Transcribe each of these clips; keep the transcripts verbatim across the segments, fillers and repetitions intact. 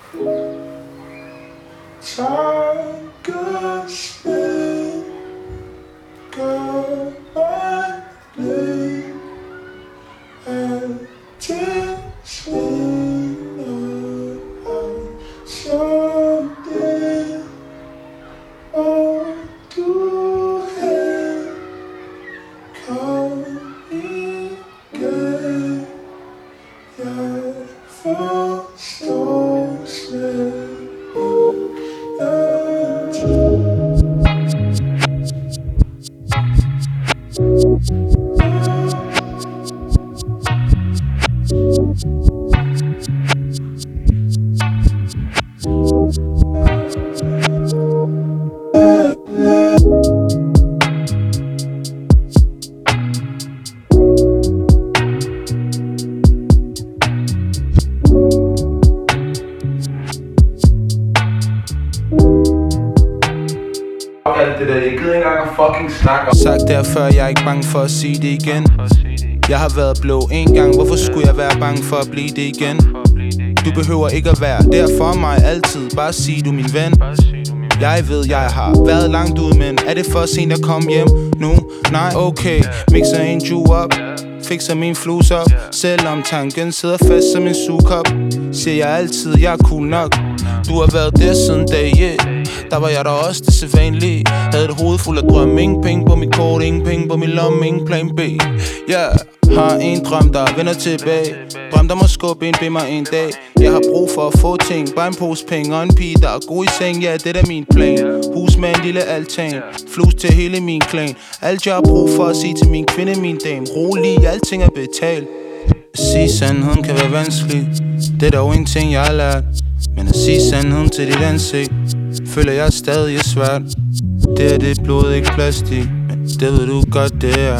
Det der, jeg gider ikke engang at fucking snakke om. Sagt derfor, jeg er ikke bange for at sige det igen. Jeg har været blå en gang, hvorfor skulle jeg være bange for at blive det igen? Du behøver ikke at være der for mig altid, bare sig du min ven. Jeg ved, jeg har været langt ud, men er det for sent at komme hjem nu? Nej, okay, mixer en juice op, fikser min flus op. Selvom tanken sidder fast som en sugekop, siger jeg altid, jeg er cool nok. Du har været der siden dag et, der var jeg der også det sædvanlige. Havde et hoved fuld af drømme, ingen penge på mit kort, ingen penge på min lomme, ingen plan B. Yeah, har en drøm, der vender tilbage. Drøm, der må skubbe en ved mig en dag. Jeg har brug for at få ting, bare en pose penge og en pige, der er god i seng. Ja, det er min plan. Hus med en lille altan, flus til hele min klan. Alt jeg har brug for at sige til min kvinde, min dame. Rolig, alting er betalt. At sige sandheden kan være vanskelig, det er dog ingenting jeg har lært. Men at sige sandheden til dit ansigt, føler jeg stadig er svært. Det er det blod, ikke plastik, men det ved du godt det er.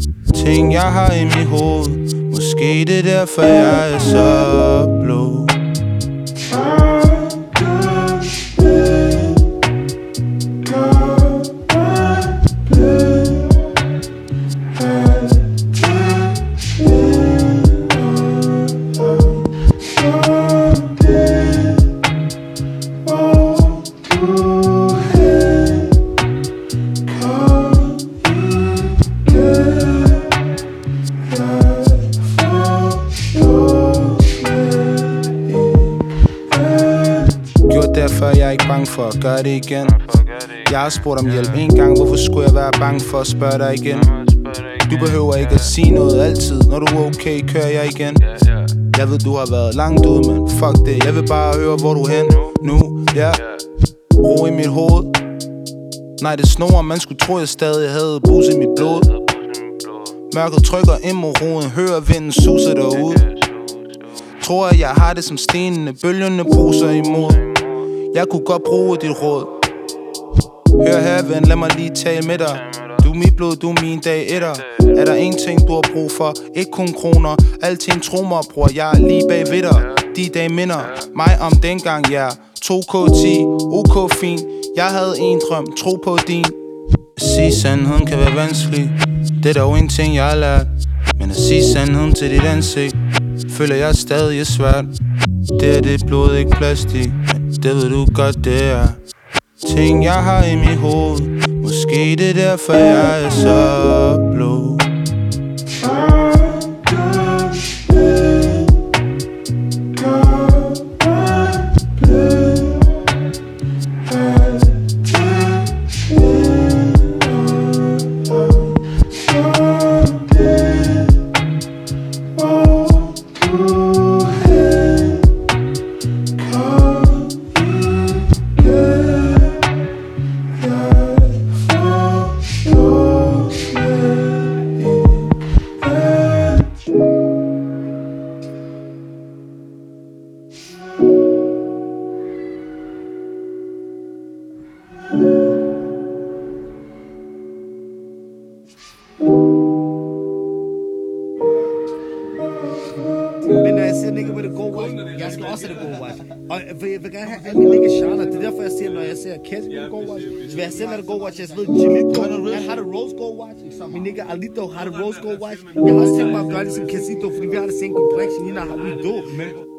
Ting jeg har i mit hoved, måske det er derfor jeg er så blå. Derfor er jeg ikke bange for at gøre det igen. Jeg har spurgt om hjælp en gang, hvorfor skulle jeg være bange for at spørge dig igen? Du behøver ikke at sige noget altid, når du er okay, kører jeg igen. Jeg ved du har været langt ude, men fuck det, jeg vil bare høre hvor du er hen nu, ja yeah. Ro i mit hoved. Nej det snor, man skulle tro jeg stadig havde bus i mit blod. Mørket trykker ind mod roden, hører vinden suser derude. Tror at jeg har det som stenene, bølgerne bruser imod. Jeg kunne godt bruge dit råd. Hør her ven, lad mig lige tale med dig. Du er mit blod, du er min dag etter. Er der en ting du har brug for, ikke kun kroner. Alting tro mig bror, jeg er lige bag ved dig. De dage minder mig om dengang, ja. to K ti, ok fint. Jeg havde en drøm, tro på din. At sige sandheden kan være vanskelig, det er dog ingenting jeg har lært. Men at sige sandheden til dit ansigt, føler jeg stadig er svært. Det er det blod, ikke plastik, men det ved du godt det er. Ting jeg har i mit hoved, måske det er derfor jeg er så blå. Men når jeg ser nigga med det gode watch, jeg skal også have det gode watch. Og jeg vil gerne have alle mine niggas charter. Det er derfor jeg siger, når jeg ser Kess med det gode watch, så vil jeg selv have det gode watch. Jeg ved, Gilito, han har det Rose Gold watch. Min nigga Alito har det Rose Gold watch. Jeg har også tænkt mig at gøre det som Casito, fordi vi har det same complexion. Nina har vi do.